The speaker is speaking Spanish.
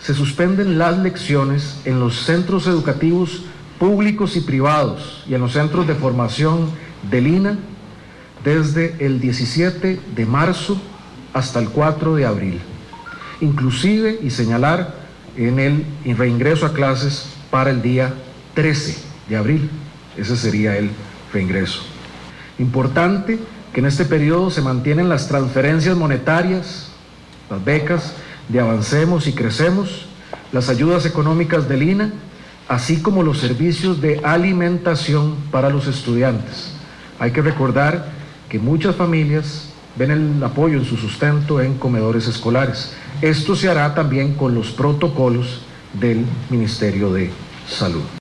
se suspenden las lecciones en los centros educativos públicos y privados y en los centros de formación del INA desde el 17 de marzo hasta el 4 de abril. Inclusive y señalar en el reingreso a clases para el día 13 de abril. Ese sería el reingreso. Importante que en este periodo se mantienen las transferencias monetarias, las becas de Avancemos y Crecemos, las ayudas económicas del INA, así como los servicios de alimentación para los estudiantes. Hay que recordar que muchas familias ven el apoyo en su sustento en comedores escolares. Esto se hará también con los protocolos del Ministerio de Salud.